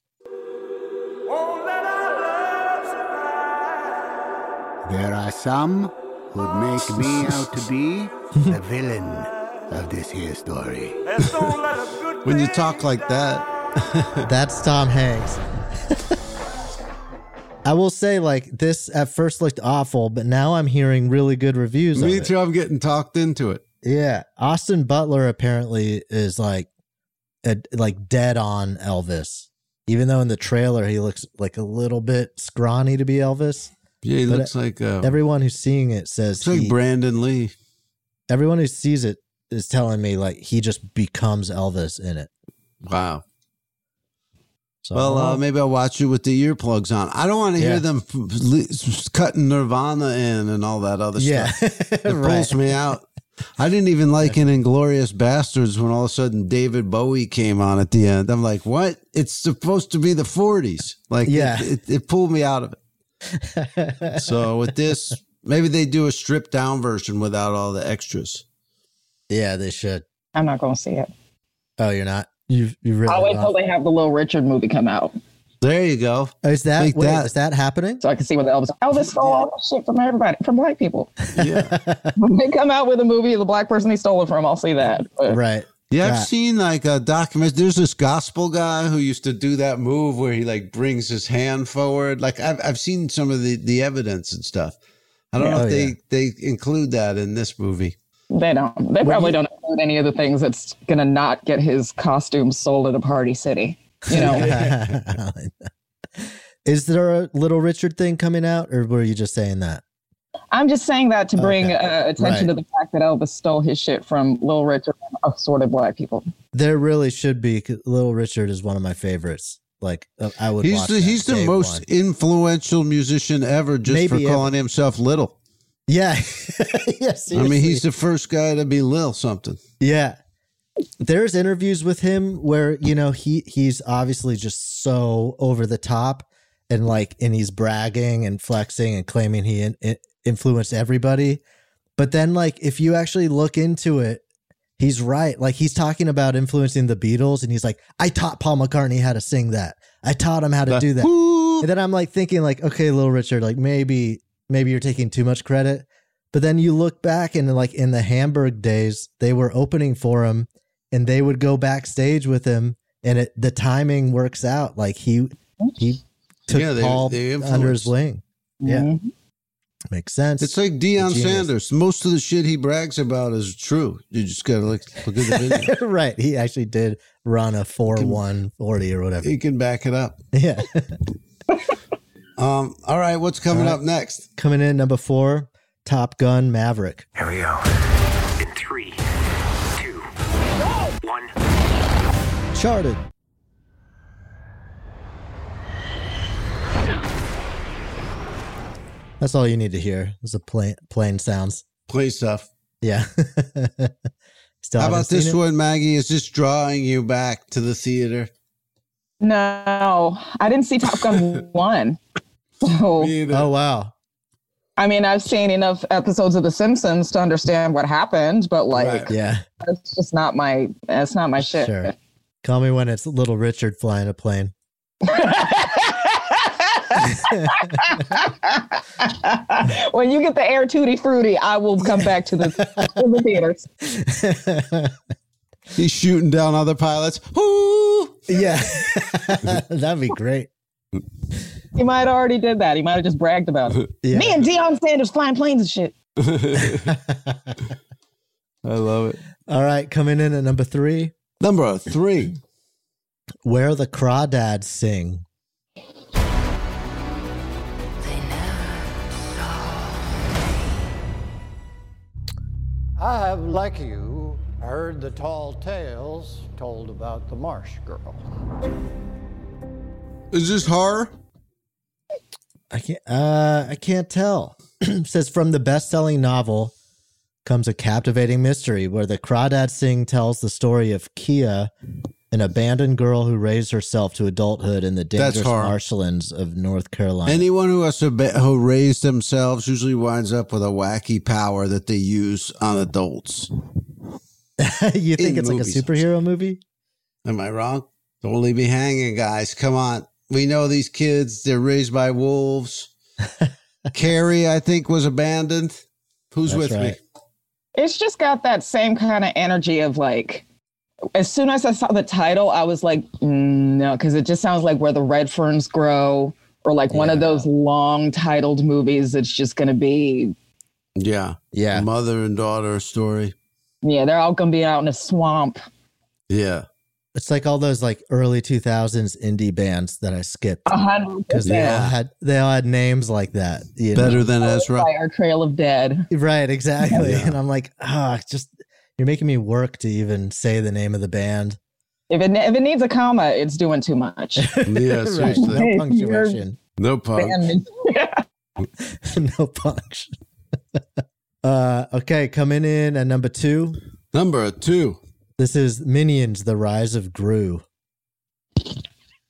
S10: There are some who'd make me out to be the villain of this here story.
S4: When you talk like that,
S5: That's Tom Hanks. I will say, like, this at first looked awful, but now I'm hearing really good reviews of
S4: me
S5: it.
S4: too, I'm getting talked into it.
S5: Yeah. Austin Butler apparently is like a, like dead on Elvis. Even though in the trailer he looks like a little bit scrawny to be Elvis.
S4: Yeah, he
S5: But
S4: looks like uh,
S5: Everyone who's seeing it says
S4: looks like
S5: he-
S4: Brandon Lee.
S5: everyone who sees it is telling me like he just becomes Elvis in it.
S4: Wow.
S5: So,
S4: Well, uh, maybe I'll watch it with the earplugs on. I don't want to
S5: Yeah.
S4: hear them f- f- cutting Nirvana in and all that other
S5: yeah,
S4: stuff. It
S5: right.
S4: pulls me out. I didn't even like in Inglourious Bastards when all of a sudden David Bowie came on at the end. I'm like, what? It's supposed to be the forties. Like,
S5: Yeah.
S4: it, it, it pulled me out of it. So with this, maybe they do a stripped down version without all the extras.
S5: Yeah, they should.
S6: I'm not going to see it.
S5: Oh, you're not. You you really?
S6: I'll wait
S5: not.
S6: till they have the Little Richard movie come out
S4: There you go.
S5: Oh, is that
S4: Make
S5: wait,
S4: that-
S5: is that happening?
S6: so I can see what the Elvis. Elvis stole all that shit from everybody, from black people.
S4: Yeah.
S6: When they come out with a movie of the black person he stole it from, I'll see that. But
S5: Right.
S4: Yeah, I've
S5: Yeah.
S4: seen like a document. There's this gospel guy who used to do that move where he like brings his hand forward. Like I've I've seen some of the, the evidence and stuff. I don't know
S5: Oh,
S4: if they,
S5: yeah.
S4: they include that in this movie.
S6: They don't. They probably don't include any of the things that's gonna not get his costume sold at a party city. You know,
S5: Is there a Little Richard thing coming out, or were you just saying that?
S6: I'm just saying that to bring
S5: Okay.
S6: uh, attention
S5: Right.
S6: to the fact that Elvis stole his shit from Little Richard and assorted black people.
S5: There really should be. 'Cause Little Richard is one of my favorites. Like uh, I would.
S4: He's
S5: watch
S4: the
S5: that
S4: he's the
S5: day
S4: most
S5: one.
S4: influential musician ever just
S5: Maybe
S4: for
S5: ever.
S4: calling himself Little.
S5: Yeah. Yes.
S4: I mean, he's the first guy to be Lil something.
S5: Yeah. There's interviews with him where, you know, he he's obviously just so over the top and like, and he's bragging and flexing and claiming he in, in- influenced everybody. But then like, if you actually look into it, he's right. Like he's talking about influencing the Beatles and he's like, I taught Paul McCartney how to sing that. I taught him how to do that.
S4: Woo!
S5: And then I'm like thinking like, okay, Little Richard, like maybe, maybe you're taking too much credit. But then you look back and like in the Hamburg days, they were opening for him and they would go backstage with him and it, the timing works out. Like he, he took
S4: Yeah, they-
S5: Paul
S4: they
S5: under his
S4: influenced.
S5: wing. Yeah.
S6: Mhm.
S5: Makes sense.
S4: It's like Deion
S5: Genius.
S4: Sanders. Most of the shit he brags about is true. You just gotta look look at the video.
S5: Right. He actually did run a four one forty or whatever.
S4: He can back it up.
S5: Yeah.
S4: Um. All right. What's coming
S5: All right.
S4: up next?
S5: Coming in number four, Top Gun Maverick.
S11: Here we go. In three, two, one.
S5: Charted. That's all you need to hear. Is the plane plane sounds.
S4: Play stuff.
S5: Yeah. Still
S4: How
S5: haven't
S4: about this
S5: seen it?
S4: one, Maggie? Is this drawing you back to the theater?
S6: No, I didn't see Top Gun one. So,
S5: Oh wow.
S6: I mean, I've seen enough episodes of The Simpsons to understand what happened, but like,
S4: Right.
S5: Yeah.
S6: it's just not my. It's not my shit.
S5: Sure. Call me when it's Little Richard flying a plane.
S6: When you get the air tutti frutti, I will come back to the, to the theaters.
S4: He's shooting down other pilots. Woo!
S5: Yeah. That'd be great.
S6: He might have already did that. He might have just bragged about it.
S5: Yeah.
S6: Me and Deion Sanders flying planes and shit.
S4: I love it.
S5: All right, coming in at number three,
S4: Number three.
S5: Where the Crawdads Sing.
S12: I have, like you, heard the tall tales told about the Marsh Girl.
S4: Is this horror?
S5: I can't uh I can't tell. Says from the best-selling novel comes a captivating mystery where the Crawdad Sing tells the story of Kia, an abandoned girl who raised herself to adulthood in the
S4: That's
S5: dangerous
S4: horror.
S5: marshlands of North Carolina.
S4: Anyone who has to be, who raised themselves usually winds up with a wacky power that they use on adults.
S5: You think
S4: in
S5: it's like a
S4: movies.
S5: superhero movie?
S4: Am I wrong? Don't leave me hanging, guys. Come on. We know these kids. They're raised by wolves. Carrie, I think, was abandoned. Who's
S5: That's
S4: with me?
S5: right.
S6: It's just got that same kind of energy of like, as soon as I saw the title, I was like, mm, no, because it just sounds like Where the Red Ferns Grow, or like one of
S5: Yeah.
S6: those long titled movies. It's just going to be,
S4: Yeah.
S5: Yeah.
S4: A mother and daughter story.
S6: yeah, they're all going to be out in a swamp.
S4: Yeah.
S5: It's like all those like early two thousands indie bands that I skipped
S6: A hundred
S5: because they all
S6: percent.
S5: had they all had names like that. You
S4: Better
S5: know?
S4: than Ezra.
S6: By our Trail of Dead.
S5: Right, exactly.
S4: Yeah.
S5: And I'm like, ah, just you're making me work to even say the name of the band.
S6: If it if it needs a comma, it's doing too much.
S4: Yeah,
S5: Right,
S4: seriously.
S5: no punctuation.
S4: No punk.
S6: Band-
S5: No punch. uh, okay, coming in at number two.
S4: Number two.
S5: This is Minions: The Rise of Gru.
S7: Good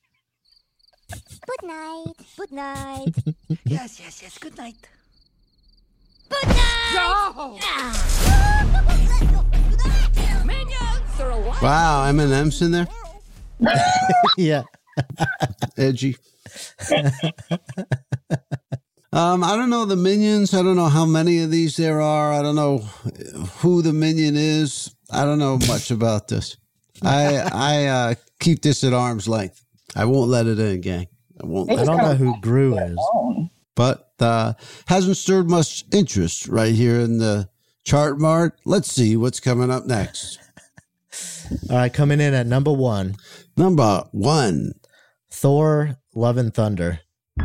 S7: night. Good night.
S13: Yes, yes, yes. Good night.
S7: Good night. Minions are alive.
S4: Wow, Eminem's in there.
S5: Yeah.
S4: Edgy. um, I don't know the Minions. I don't know how many of these there are. I don't know who the Minion is. I don't know much about this. I I uh, keep this at arm's length. I won't let it in, gang. I won't.
S5: I
S4: Let
S5: don't
S4: it in.
S5: know who Gru is.
S4: But uh, hasn't stirred much interest right here in the chart mart. Let's see what's coming up next.
S5: All right, coming in at number one.
S4: Number one.
S5: Thor: Love and Thunder.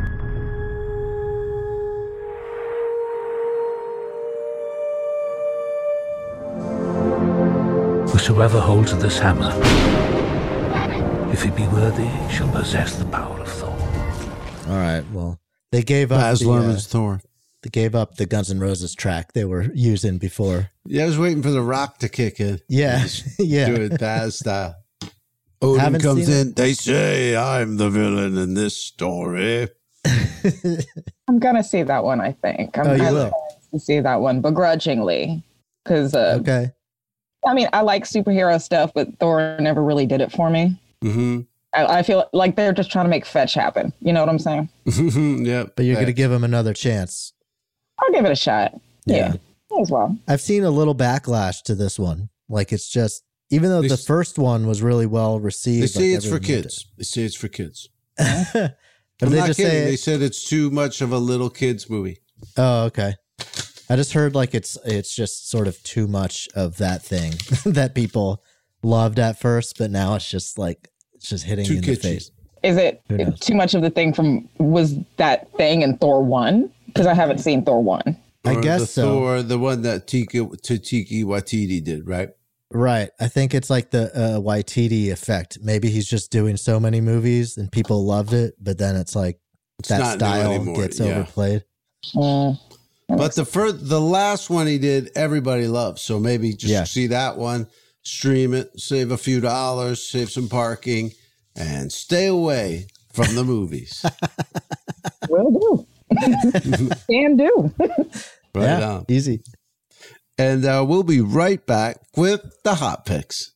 S14: Whosoever holds this hammer, if he be worthy, shall possess the power of Thor.
S5: All right, well, they gave up
S4: Baz
S5: the,
S4: Luhrmann's
S5: uh,
S4: Thor.
S5: They gave up the Guns N' Roses track they were using before.
S4: Yeah, I was waiting for the rock to kick in.
S5: Yeah, yeah.
S4: Do it Baz style. Odin
S5: Haven't
S4: comes
S5: seen
S4: in. They say I'm the villain in this story.
S6: I'm gonna see that one. I think. I'm
S5: Oh, you
S6: I'm
S5: will?
S6: to see that one begrudgingly, because uh,
S5: Okay.
S6: I mean, I like superhero stuff, but Thor never really did it for me.
S4: Mm-hmm.
S6: I, I feel like they're just trying to make fetch happen. You know what I'm saying?
S4: Yep.
S5: But you're going to give him another chance.
S6: I'll give it a shot. Yeah,
S5: Yeah.
S6: as well.
S5: I've seen a little backlash to this one. Like it's just, even though
S4: They
S5: the
S4: s-
S5: first one was really well received.
S4: They say
S5: like
S4: it's for
S5: everyone loved
S4: kids. They say it's for kids.
S5: it. But
S4: I'm
S5: they
S4: not
S5: just
S4: kidding.
S5: say,
S4: They said it's too much of a little kids movie.
S5: oh, okay. I just heard like it's it's just sort of too much of that thing that people loved at first, but now it's just like it's just hitting
S4: Too
S5: you in the
S4: kitschy.
S5: face.
S6: Is it
S5: Who knows?
S6: too much of the thing from was that thing in Thor one? Because I haven't seen Thor one.
S5: I
S4: Or
S5: guess
S4: the
S5: so.
S4: Thor, the one that Tika, Tiki Watiti did, right?
S5: Right. I think it's like the uh, Waititi effect. Maybe he's just doing so many movies and people loved it, but then it's like
S4: It's
S5: that
S4: not new
S5: style
S4: anymore,
S5: gets
S4: yeah.
S5: overplayed.
S6: Mm.
S4: But the first, the last one he did, everybody loved. So maybe just
S5: Yeah.
S4: see that one, stream it, save a few dollars, save some parking, and stay away from the movies.
S6: Will do. Can do.
S4: Right
S5: yeah,
S4: on.
S5: easy.
S4: And uh, we'll be right back with the hot picks.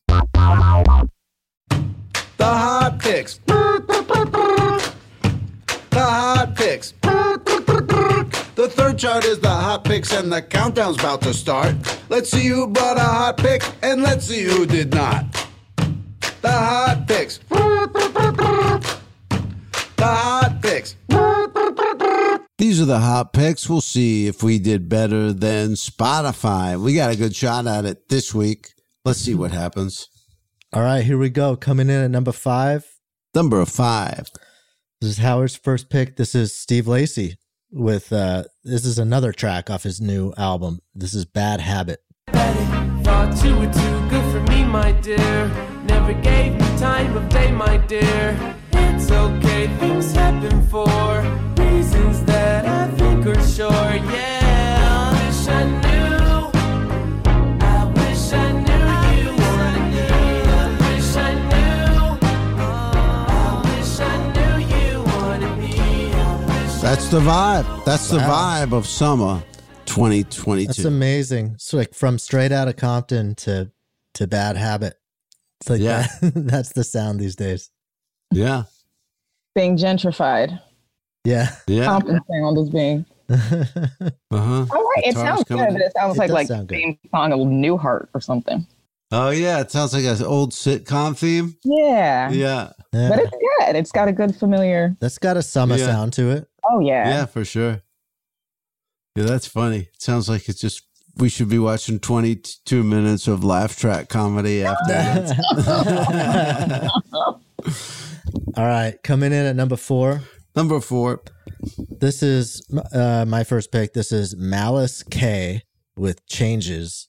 S4: The hot picks. The hot picks. The third chart is the hot picks, and the countdown's about to start. Let's see who brought a hot pick, and let's see who did not. The hot picks. The hot picks. These are the hot picks. We'll see if we did better than Spotify. We got a good shot at it this week. Let's see what happens.
S5: All right, here we go. Coming in at number five.
S4: Number five.
S5: This is Howard's first pick. This is Steve Lacy with, uh, this is another track off his new album. This is Bad Habit.
S8: Thought you were too good for me, my dear. Never gave me time of day, my dear. It's okay, things happen for reasons that I think are sure. Yeah, I wish I knew. I wish I knew you wanted me. I wish I knew. I wish I knew you wanted me. I wish
S4: That's the vibe. That's the
S5: Wow.
S4: vibe of summer twenty twenty-two.
S5: That's amazing. So like from Straight Outta Compton to to Bad Habit. It's like
S4: Yeah.
S5: that, that's the sound these days.
S4: Yeah.
S6: Being gentrified.
S5: Yeah.
S4: Yeah.
S6: Compton sound is being.
S4: Uh-huh.
S6: All right, it
S4: Guitars
S6: sounds
S4: coming
S6: good,
S4: in.
S6: but it sounds
S5: It
S6: like
S5: does
S6: like
S5: sound good.
S6: theme song of Newhart or something.
S4: Oh, yeah. It sounds like an old sitcom theme.
S6: Yeah.
S4: Yeah.
S5: Yeah.
S6: But it's good. It's got a good familiar.
S5: That's got a summer
S4: Yeah.
S5: sound to it.
S6: Oh yeah.
S4: Yeah, for sure. Yeah, that's funny. It sounds like it's just we should be watching twenty-two minutes of laugh track comedy after that.
S5: All right, coming in at number four.
S4: Number four.
S5: This is uh, my first pick. This is Malice K with Changes.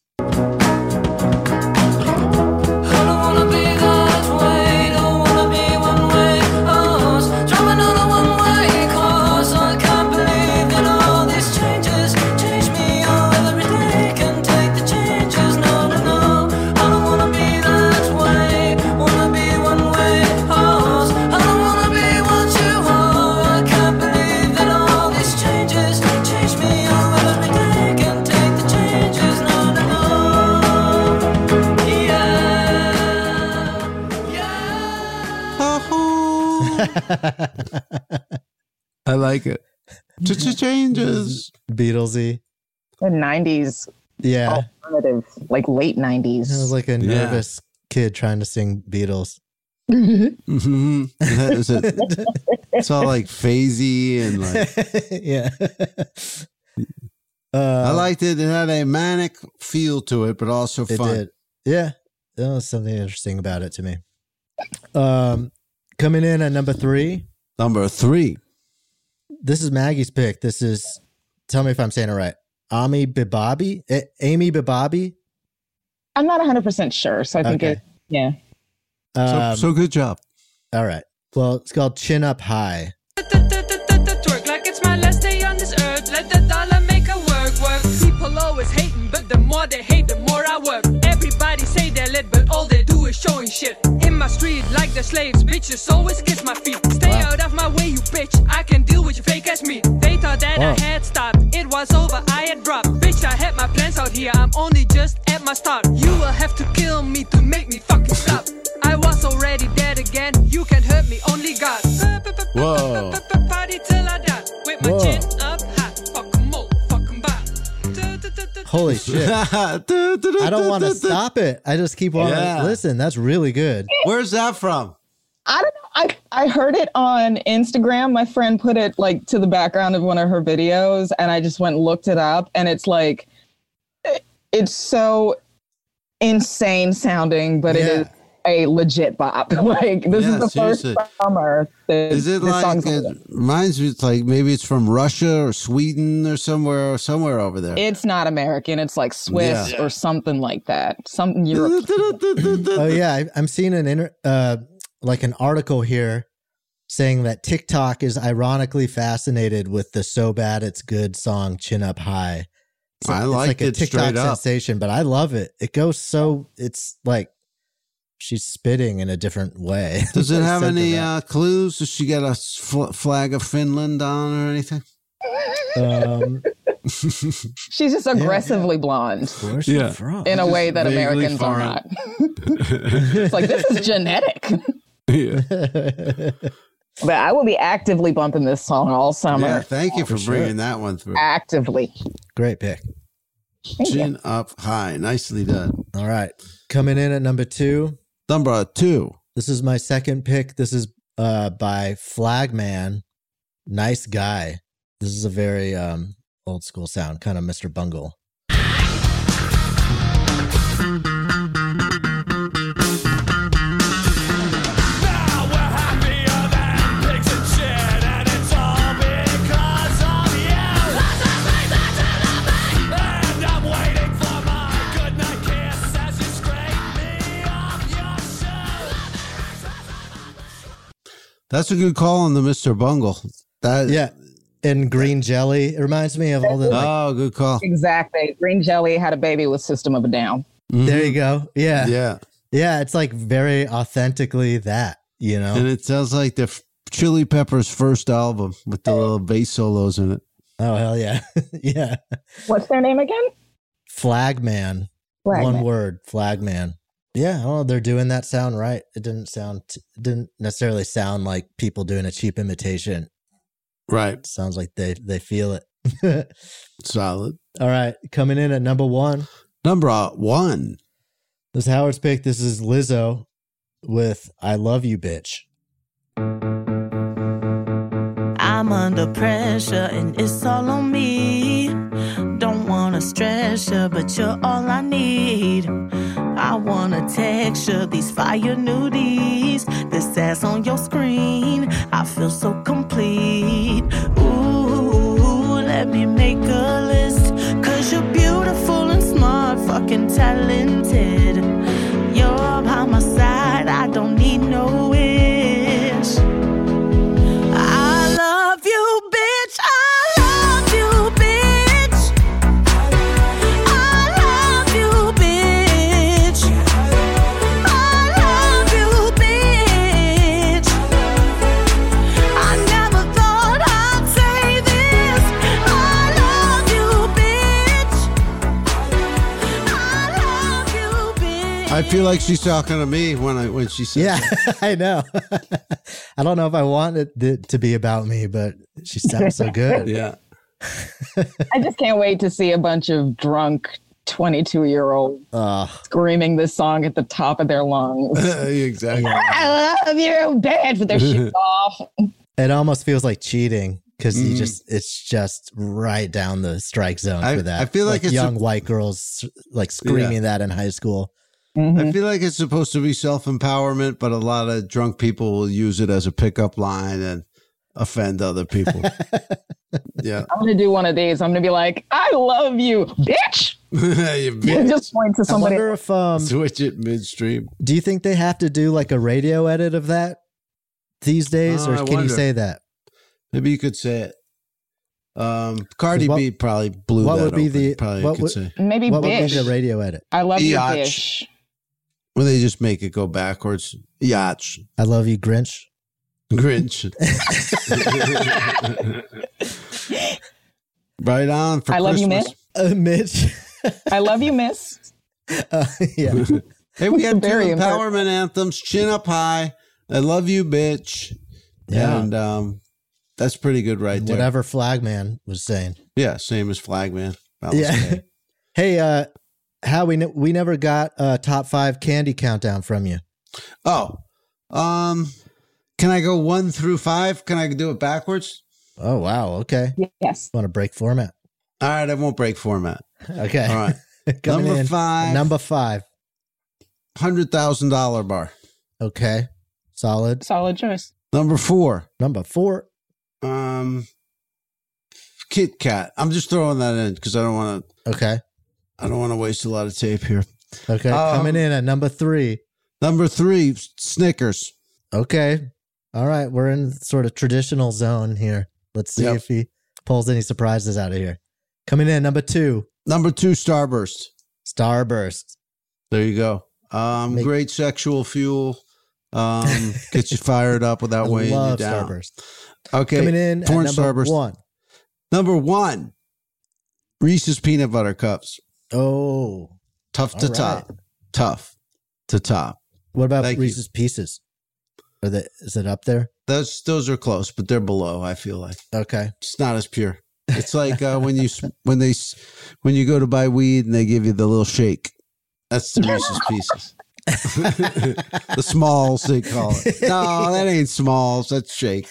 S4: I like it. Changes.
S5: Beatlesy.
S6: The nineties.
S5: Yeah.
S6: Alternative, like late nineties.
S5: I was like a nervous yeah. kid trying to sing Beatles.
S4: Mm-hmm. It's, a, it's all like phasey and like
S5: yeah.
S4: Uh, I liked it. It had a manic feel to it, but also
S5: it
S4: fun.
S5: Did. Yeah, there was something interesting about it to me. Um, coming in at number three.
S4: Number three.
S5: This is Maggie's pick. This is, tell me if I'm saying it right. Ami Bibabi? A- Amy Bibabi?
S6: I'm not one hundred percent sure, so I think
S5: okay.
S6: it, yeah.
S5: Um,
S4: so, so good job.
S5: All right. Well, it's called Chin Up High.
S15: Twerk like it's my last day on this earth. Let the dollar make a work, work. People always hating, but the more they hate, the more I work. Everybody say they're lit, but all they do is showing shit. In my street, like the slaves, bitches always kiss my feet. Stay wow. out of my way, you bitch. I can deal with your fake ass meat. They thought that wow. I had stopped. It was over, I had dropped. Bitch, I had my plans out here. I'm only just at my start. You will have to kill me to make me fucking stop. I was already dead again. You can hurt me, only God.
S4: Whoa.
S15: Party till I die. With my chin up high. Fuck 'em all, fuck 'em back.
S5: Holy shit. I don't want to stop it. I just keep on.
S4: Yeah.
S5: Listen, that's really good.
S4: Where's that from?
S6: I don't know. I, I heard it on Instagram. My friend put it like to the background of one of her videos, and I just went and looked it up, and it's like, it's so insane sounding, but
S5: Yeah.
S6: it is a legit bop. Like this
S4: Yeah,
S6: is the
S4: seriously.
S6: first summer. That
S4: Is it
S6: this
S4: like
S6: song's
S4: it reminds me? It's like maybe it's from Russia or Sweden or somewhere or somewhere over there.
S6: It's not American. It's like Swiss
S4: Yeah.
S6: or something like that. Something Europe.
S5: Oh yeah, I, I'm seeing an inter, uh, like an article here saying that TikTok is ironically fascinated with the "So Bad It's Good" song "Chin Up High." It's,
S4: I
S5: it's
S4: liked
S5: like a
S4: it
S5: TikTok
S4: straight up.
S5: sensation, but I love it. It goes so it's like she's spitting in a different way.
S4: Does it have
S5: Instead of
S4: any
S5: that.
S4: uh, clues? Does she got a fl- flag of Finland on or anything?
S5: Um,
S6: She's just aggressively blonde
S5: where's she
S4: Yeah.
S5: from?
S6: in a way that
S4: vaguely
S6: Americans are
S4: foreign.
S6: not. It's like, this is genetic.
S4: Yeah.
S6: But I will be actively bumping this song all summer.
S4: Yeah, thank you for
S5: For
S4: bringing
S5: sure.
S4: that one through.
S6: Actively.
S5: Great pick.
S6: Thank you.
S4: Chin up high. Nicely done.
S5: All right, coming in at number two.
S4: Number two.
S5: This is my second pick. This is uh, by Flagman. Nice guy. This is a very um, old school sound, kind of Mister Bungle.
S4: That's a good call on the Mister Bungle. That
S5: Yeah, and green jelly. It reminds me of all the. Like,
S4: Oh, good call.
S6: Exactly. Green Jelly had a baby with System of a Down.
S5: there you go. Yeah.
S4: Yeah.
S5: Yeah, it's like very authentically that, you know?
S4: And it sounds like the F- Chili Peppers' first album with the little bass solos in it.
S5: Oh, hell yeah. Yeah.
S6: What's their name again?
S5: Flagman. One
S6: Flagman.
S5: word, Flagman. Yeah, oh, they're doing that sound right. It didn't sound, t- it didn't necessarily sound like people doing a cheap imitation.
S4: Right.
S5: It sounds like they, they feel it.
S4: Solid.
S5: All right, coming in at number one.
S4: Number one.
S5: This is Howard's pick. This is Lizzo with I Love You, Bitch.
S16: I'm under pressure and it's all on me. Don't wanna wanna stress you, but you're all I need. I wanna texture these fire nudies. This ass on your screen, I feel so complete. Ooh, let me make a list. Cause you're beautiful and smart, fucking talented. You're by my side, I don't need no wish. I love you, bitch. I love you, bitch. I love you, bitch. I love you, bitch. I never thought I'd say this. I love you, bitch. I love you, bitch.
S4: I feel like she's talking to me when I when she says
S5: Yeah,
S4: that.
S5: I know. I don't know if I want it th- to be about me, but she sounds so good.
S4: Yeah.
S6: I just can't wait to see a bunch of drunk twenty-two-year-olds
S5: Uh,
S6: screaming this song at the top of their lungs.
S4: Exactly.
S6: I love you, bitch, with their shoes off.
S5: it almost feels like cheating because you
S4: Mm.
S5: just it's just right down the strike zone
S4: I-
S5: for that.
S4: I feel like it's
S5: young
S4: a-
S5: white girls like screaming that in high school.
S4: I feel like it's supposed to be self-empowerment, but a lot of drunk people will use it as a pickup line and offend other people. Yeah.
S6: I'm gonna do one of these. I'm gonna be like, I love you, bitch.
S4: You bitch.
S6: Just point to
S5: I
S6: somebody.
S5: wonder if um,
S4: Switch it midstream.
S5: do you think they have to do like a radio edit of that these days,
S4: Oh,
S5: or
S4: I
S5: can you
S4: wonder.
S5: say that?
S4: Maybe you could say it. Um, Cardi
S5: What-
S4: B probably blew
S5: what
S4: that
S5: would be
S4: open.
S5: the-
S4: Probably
S5: what
S4: could
S5: would-
S4: say.
S6: Maybe
S5: What would be
S6: bitch.
S5: the radio edit?
S6: I love you,
S4: Biatch.
S6: bitch.
S4: When they just make it go backwards. Yacht.
S5: I love you, Grinch.
S4: Grinch. Right on for
S6: I love you,
S4: Christmas.
S6: miss.
S5: Uh, Mitch.
S6: I love you, miss.
S5: Uh, yeah.
S4: Hey, we had two
S6: Very
S4: empowerment anthems. Chin up high. I love you, bitch.
S5: Yeah.
S4: And um, that's pretty good right there.
S5: Whatever Flagman was saying.
S4: Yeah, same as Flagman.
S5: Yeah. Hey, uh, how we ne- we never got a top five candy countdown from you.
S4: Oh, um, can I go one through five? Can I do it backwards?
S5: Oh wow. Okay.
S6: Yes.
S5: Want to break format?
S4: All right, I won't break format.
S5: Okay.
S4: All right.
S5: Coming
S4: Number
S5: in,
S4: five.
S5: Number five.
S4: Hundred thousand dollar bar.
S5: Okay. Solid.
S6: Solid choice.
S4: Number four.
S5: Number four.
S4: Um, Kit Kat. I'm just throwing that in because I don't want to.
S5: Okay.
S4: I don't want to waste a lot of tape here.
S5: Okay.
S4: Um,
S5: Coming in at number three.
S4: Number three, Snickers.
S5: Okay. All right. We're in sort of traditional zone here. Let's see
S4: Yep.
S5: if he pulls any surprises out of here. Coming in number two.
S4: Number two, Starburst.
S5: Starburst.
S4: There you go. Um,
S5: Make-
S4: great sexual fuel. Um, gets you fired up without
S5: I
S4: weighing you
S5: love
S4: down.
S5: Starburst.
S4: Okay.
S5: Coming in at
S4: corn
S5: number
S4: Starburst.
S5: one.
S4: Number one, Reese's peanut butter cups.
S5: Oh.
S4: Tough to
S5: All
S4: top.
S5: right.
S4: Tough to top.
S5: What about
S4: Thank you.
S5: Reese's Pieces? Are they, is it up there?
S4: Those those are close, but they're below. I feel like
S5: Okay.
S4: it's not as pure. It's like uh, when you s- when they s- when you go to buy weed and they give you the little shake. That's the Reese's Pieces. The smalls they call it. No, that ain't smalls. That's shake.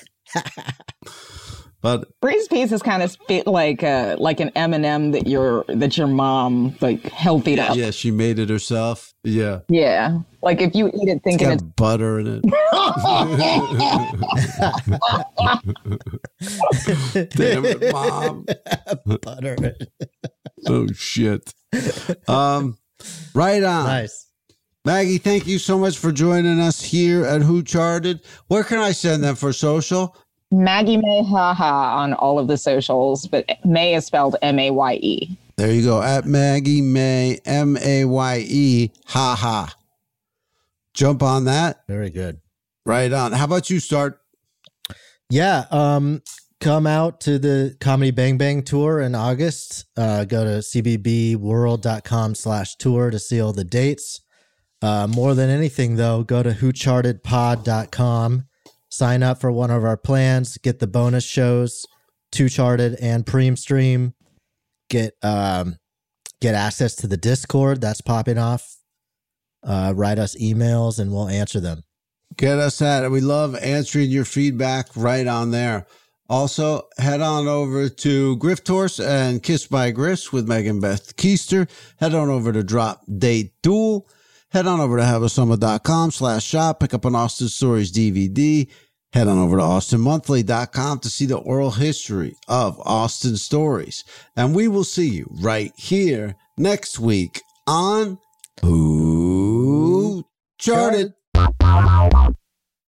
S4: But
S6: Reese's Pieces kind of fit like uh like an M and M that your that your mom like healthied up.
S4: yeah, she made it herself. Yeah,
S6: Yeah. Like if you eat it
S4: it's
S6: thinking
S4: got
S6: it's
S4: butter in it. Damn it, mom.
S5: Butter.
S4: Oh shit. Um, right on.
S5: Nice.
S4: Maggie, thank you so much for joining us here at Who Charted. Where can I send them for social?
S6: Maggie May haha on all of the socials, but May is spelled M A Y E.
S4: There you go. At Maggie May, M A Y E, ha ha. Jump on that.
S5: Very good.
S4: Right on. How about you start?
S5: Yeah. Um, come out to the Comedy Bang Bang tour in August. Uh, go to c b b world dot com slash tour to see all the dates. Uh, more than anything, though, go to who charted pod dot com. Sign up for one of our plans. Get the bonus shows, Two Charted and Preem Stream. Get um, get access to the Discord that's popping off. Uh, write us emails and we'll answer them.
S4: Get us at it. We love answering your feedback right on there. Also, head on over to Griftors and Kiss by Griffs with Megan Beth Keister. Head on over to Drop Date Duel. Head on over to haveasummer.com slash shop. Pick up an Austin Stories D V D. Head on over to austin monthly dot com to see the oral history of Austin Stories. And we will see you right here next week on Who Charted.
S5: Charted.